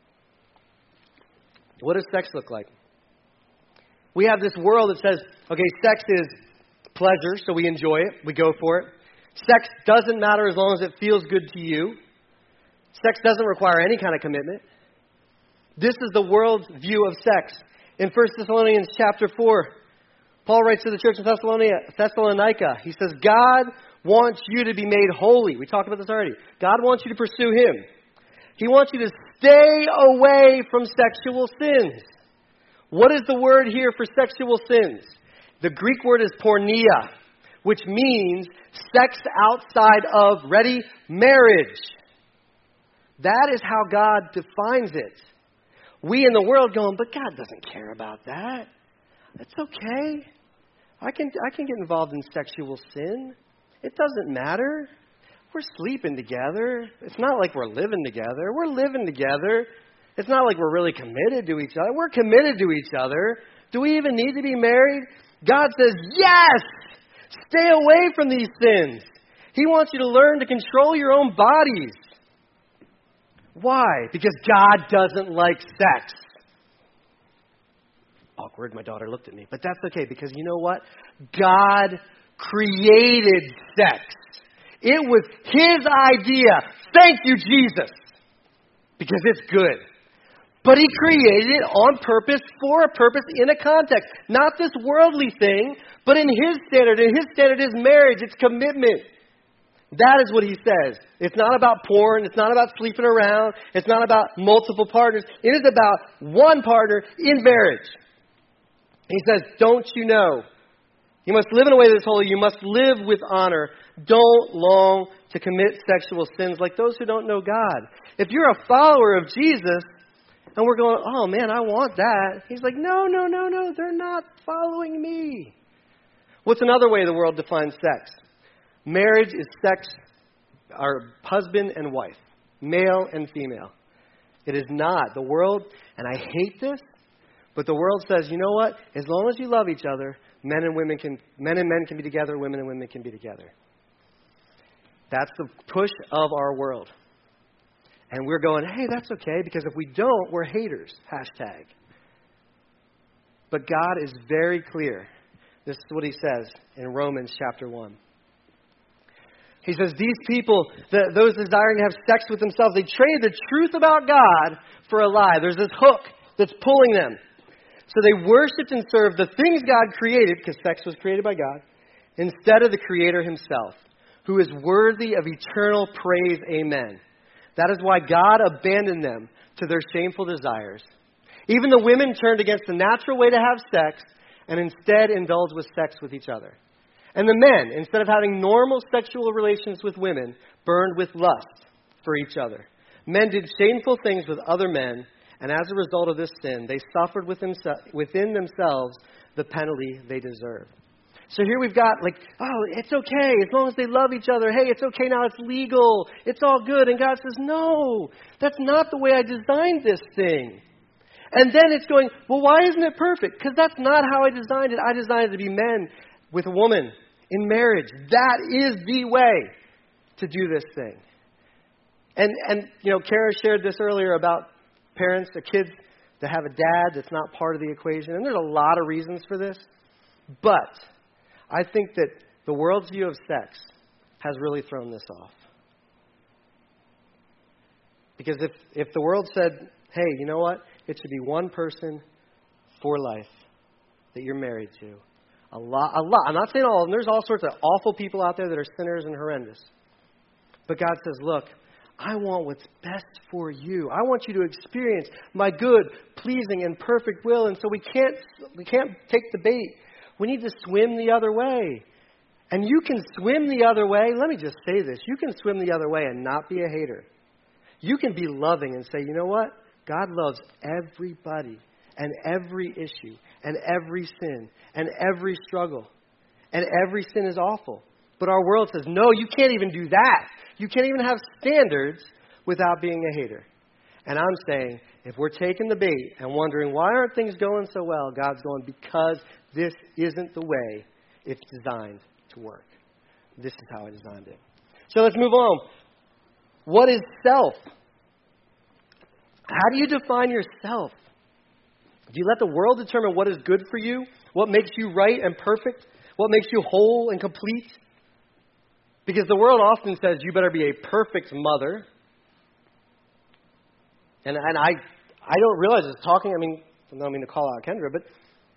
What does sex look like? We have this world that says, okay, sex is pleasure, so we enjoy it, we go for it. Sex doesn't matter as long as it feels good to you. Sex doesn't require any kind of commitment. This is the world's view of sex. In 1 Thessalonians chapter 4, Paul writes to the church in Thessalonica. He says, God wants you to be made holy. We talked about this already. God wants you to pursue Him. He wants you to stay away from sexual sins. What is the word here for sexual sins? The Greek word is porneia, which means sex outside of, ready, marriage. That is how God defines it. We in the world going, but God doesn't care about that. It's okay. I can get involved in sexual sin. It doesn't matter. We're sleeping together. It's not like we're living together. We're living together. It's not like we're really committed to each other. We're committed to each other. Do we even need to be married? God says, yes! Stay away from these sins. He wants you to learn to control your own bodies. Why? Because God doesn't like sex. Awkward, my daughter looked at me. But that's okay, because you know what? God created sex. It was His idea. Thank you, Jesus. Because it's good. But He created it on purpose, for a purpose, in a context. Not this worldly thing, but in His standard. And His standard is marriage. It's commitment. That is what He says. It's not about porn. It's not about sleeping around. It's not about multiple partners. It is about one partner in marriage. He says, don't you know? You must live in a way that is holy. You must live with honor. Don't long to commit sexual sins like those who don't know God. If you're a follower of Jesus, and we're going, oh man, I want that. He's like, no. They're not following me. What's another way the world defines sex? Marriage is sex, our husband and wife, male and female. It is not. The world, and I hate this, but the world says, you know what? As long as you love each other, men and men can be together, women and women can be together. That's the push of our world. And we're going, hey, that's okay, because if we don't, we're haters, hashtag. But God is very clear. This is what He says in Romans chapter 1. He says, these people, those desiring to have sex with themselves, they traded the truth about God for a lie. There's this hook that's pulling them. So they worshipped and served the things God created, because sex was created by God, instead of the Creator Himself, who is worthy of eternal praise. Amen. That is why God abandoned them to their shameful desires. Even the women turned against the natural way to have sex and instead indulged with sex with each other. And the men, instead of having normal sexual relations with women, burned with lust for each other. Men did shameful things with other men, and as a result of this sin, they suffered within themselves the penalty they deserved. So here we've got it's okay as long as they love each other. Hey, it's okay now, it's legal. It's all good. And God says, no, that's not the way I designed this thing. And then it's going, well, why isn't it perfect? Because that's not how I designed it. I designed it to be men with a woman in marriage. That is the way to do this thing. And Kara shared this earlier about parents, the kids that have a dad that's not part of the equation. And there's a lot of reasons for this. But I think that the world's view of sex has really thrown this off. Because if the world said, hey, you know what? It should be one person for life that you're married to. A lot. I'm not saying all of them. There's all sorts of awful people out there that are sinners and horrendous. But God says, look, I want what's best for you. I want you to experience my good, pleasing, and perfect will. And so we can't take the bait. We need to swim the other way. And you can swim the other way. Let me just say this. You can swim the other way and not be a hater. You can be loving and say, you know what? God loves everybody and every issue and every sin and every struggle. And every sin is awful. But our world says, no, you can't even do that. You can't even have standards without being a hater. And I'm saying, if we're taking the bait and wondering, why aren't things going so well? God's going, because this isn't the way it's designed to work. This is how I designed it. So let's move on. What is self? How do you define yourself? Do you let the world determine what is good for you? What makes you right and perfect? What makes you whole and complete? Because the world often says you better be a perfect mother. And I don't realize it's talking, I don't mean to call out Kendra, but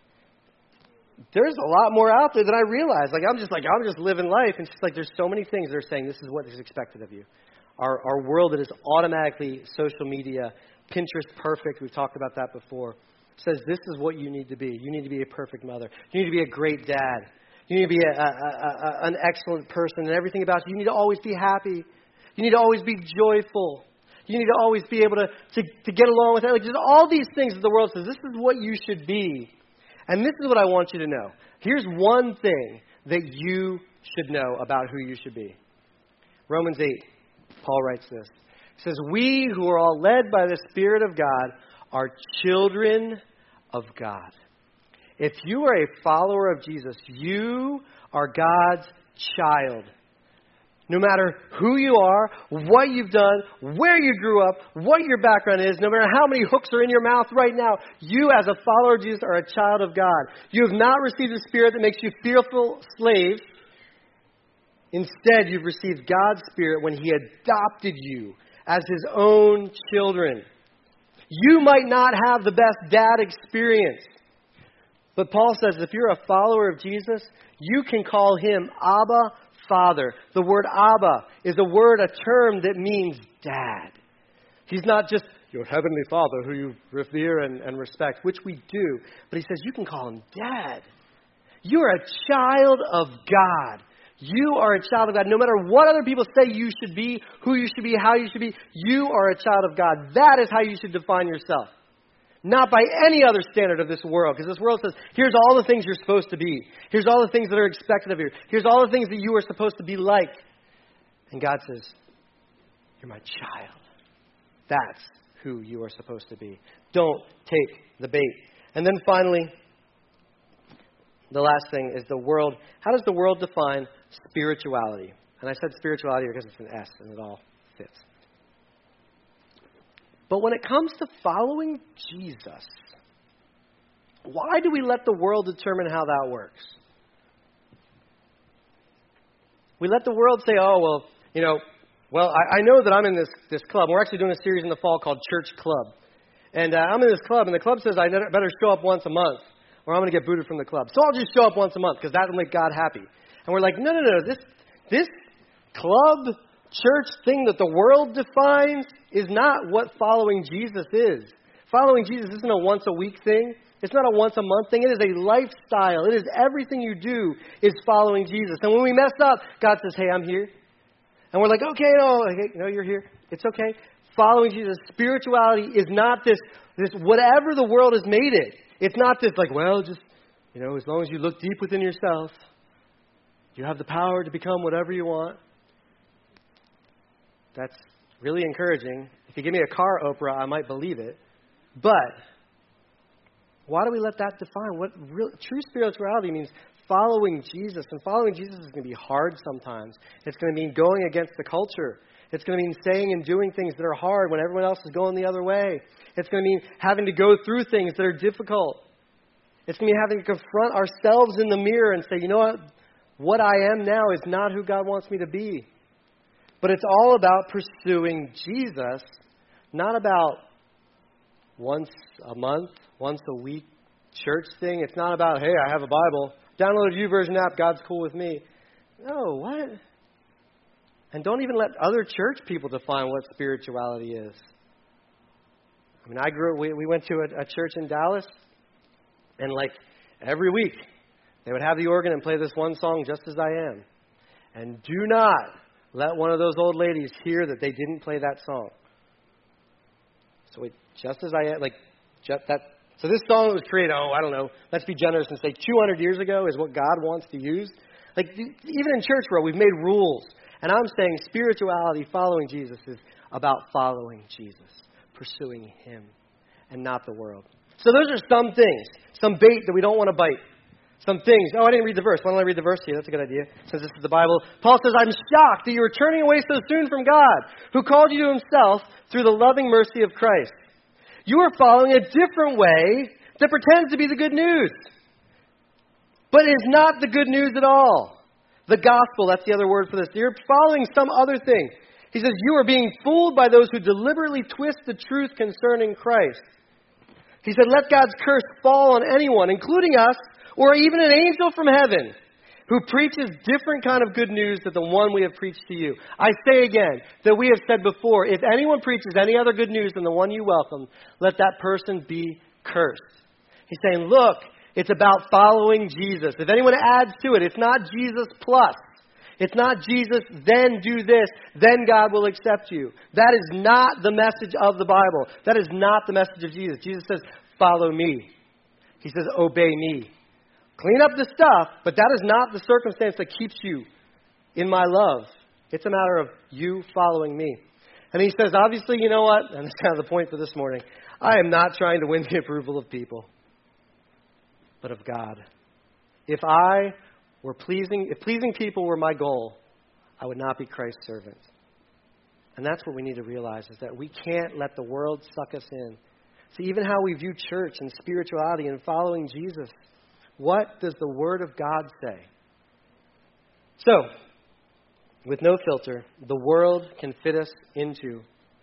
there's a lot more out there than I realize. I'm just living life. And it's just like there's so many things that are saying this is what is expected of you. Our world that is automatically social media, Pinterest perfect, we've talked about that before, says this is what you need to be. You need to be a perfect mother. You need to be a great dad. You need to be an excellent person and everything about you. You need to always be happy. You need to always be joyful. You need to always be able to get along with it. Just all these things that the world says, this is what you should be. And this is what I want you to know. Here's one thing that you should know about who you should be. Romans 8, Paul writes this. He says, we who are all led by the Spirit of God are children of God. If you are a follower of Jesus, you are God's child. No matter who you are, what you've done, where you grew up, what your background is, no matter how many hooks are in your mouth right now, you as a follower of Jesus are a child of God. You have not received a spirit that makes you fearful slaves. Instead, you've received God's Spirit when He adopted you as His own children. You might not have the best dad experience. But Paul says if you're a follower of Jesus, you can call Him Abba, Father. The word Abba is a term that means dad. He's not just your heavenly Father who you revere and respect, which we do. But He says you can call Him Dad. You're a child of God. You are a child of God. No matter what other people say you should be, who you should be, how you should be, you are a child of God. That is how you should define yourself. Not by any other standard of this world. Because this world says, here's all the things you're supposed to be. Here's all the things that are expected of you. Here's all the things that you are supposed to be like. And God says, you're my child. That's who you are supposed to be. Don't take the bait. And then finally, the last thing is the world. How does the world define spirituality? And I said spirituality because it's an S and it all fits. But when it comes to following Jesus, why do we let the world determine how that works? We let the world say, oh, well, I know that I'm in this club. We're actually doing a series in the fall called Church Club. And I'm in this club, and the club says I better show up once a month or I'm going to get booted from the club. So I'll just show up once a month because that will make God happy. And we're like, no. This club church thing that the world defines is not what following Jesus is. Following Jesus isn't a once-a-week thing. It's not a once-a-month thing. It is a lifestyle. It is everything you do is following Jesus. And when we mess up, God says, hey, I'm here. And we're like, okay, no, you're here. It's okay. Following Jesus, spirituality is not this whatever the world has made it. It's not this as long as you look deep within yourself, you have the power to become whatever you want. That's really encouraging. If you give me a car Oprah, I might believe it. But why do we let that define what true spirituality means? Following Jesus. And following Jesus is going to be hard sometimes. It's going to mean going against the culture. It's going to mean saying and doing things that are hard when everyone else is going the other way. It's going to mean having to go through things that are difficult. It's going to be having to confront ourselves in the mirror and say, you know what I am now is not who God wants me to be. But it's all about pursuing Jesus, not about once a month, once a week church thing. It's not about, hey, I have a Bible. Download a YouVersion app. God's cool with me. No, what? And don't even let other church people define what spirituality is. We went to a church in Dallas, and every week They would have the organ and play this one song, Just As I Am. And do not let one of those old ladies hear that they didn't play that song. So wait, Just As I Am, so this song was created, I don't know, let's be generous and say 200 years ago is what God wants to use. Like, even in church world, we've made rules. And I'm saying spirituality, following Jesus, is about following Jesus, pursuing Him, and not the world. So those are some things, some bait that we don't want to bite. Some things. I didn't read the verse. Why don't I read the verse to you? That's a good idea, since this is the Bible. Paul says, I'm shocked that you are turning away so soon from God, who called you to Himself through the loving mercy of Christ. You are following a different way that pretends to be the good news, but is not the good news at all. The gospel, that's the other word for this. You're following some other thing. He says, you are being fooled by those who deliberately twist the truth concerning Christ. He said, let God's curse fall on anyone, including us, or even an angel from heaven, who preaches different kind of good news than the one we have preached to you. I say again, that we have said before, if anyone preaches any other good news than the one you welcome, let that person be cursed. He's saying, look, it's about following Jesus. If anyone adds to it, it's not Jesus plus. It's not Jesus, then do this, then God will accept you. That is not the message of the Bible. That is not the message of Jesus. Jesus says, follow me. He says, obey me. Clean up the stuff, but that is not the circumstance that keeps you in my love. It's a matter of you following me. And he says, obviously, you know what? And that's kind of the point for this morning. I am not trying to win the approval of people, but of God. If pleasing people were my goal, I would not be Christ's servant. And that's what we need to realize, is that we can't let the world suck us in. See, even how we view church and spirituality and following Jesus, what does the Word of God say? So, with no filter, the world can fit us into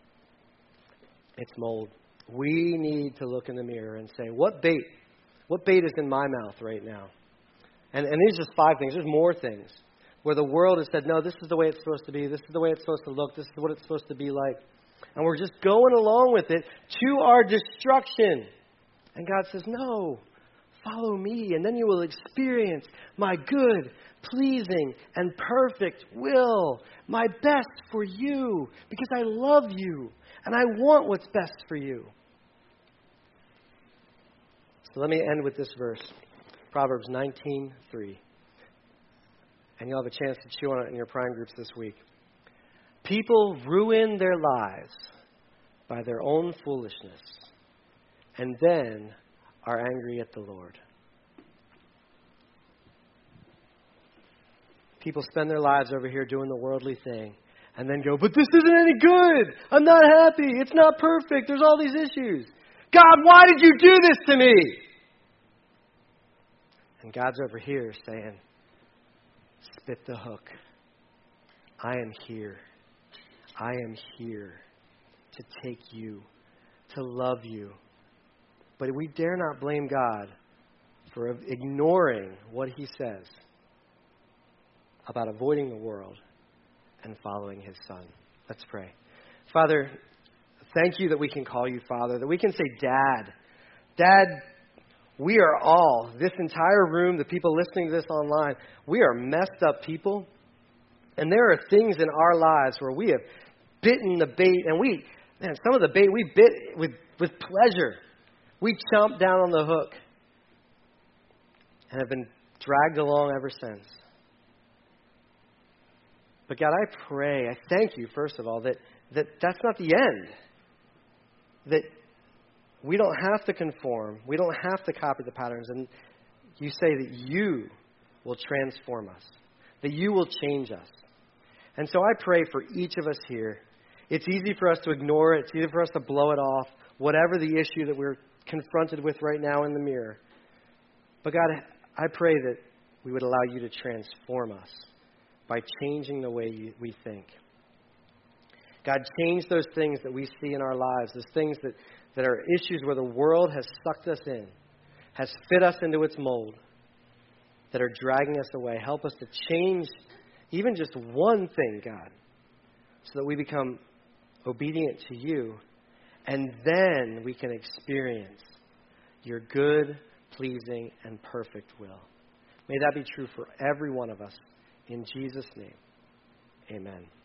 its mold. We need to look in the mirror and say, what bait is in my mouth right now? And these are just 5 things. There's more things where the world has said, no, this is the way it's supposed to be. This is the way it's supposed to look. This is what it's supposed to be like. And we're just going along with it to our destruction. And God says, no, follow me, and then you will experience my good, pleasing, and perfect will. My best for you, because I love you, and I want what's best for you. So let me end with this verse. Proverbs 19:3. And you'll have a chance to chew on it in your prime groups this week. People ruin their lives by their own foolishness, and then are angry at the Lord. People spend their lives over here doing the worldly thing, and then go, but this isn't any good. I'm not happy. It's not perfect. There's all these issues. God, why did you do this to me? And God's over here saying, spit the hook. I am here. I am here to take you, to love you. But we dare not blame God for ignoring what He says about avoiding the world and following His Son. Let's pray. Father, thank you that we can call you Father, that we can say Dad. Dad, we are all, this entire room, the people listening to this online, we are messed up people. And there are things in our lives where we have bitten the bait, and some of the bait we bit with pleasure. We chomped down on the hook and have been dragged along ever since. But God, I pray, I thank you, first of all, that that's not the end. That we don't have to conform. We don't have to copy the patterns. And you say that you will transform us, that you will change us. And so I pray for each of us here. It's easy for us to ignore it. It's easy for us to blow it off, whatever the issue that we're confronted with right now in the mirror. But God, I pray that we would allow you to transform us by changing the way we think. God, change those things that we see in our lives, those things that are issues where the world has sucked us in, has fit us into its mold, that are dragging us away. Help us to change even just one thing, God, so that we become obedient to you, and then we can experience your good, pleasing, and perfect will. May that be true for every one of us. In Jesus' name, amen.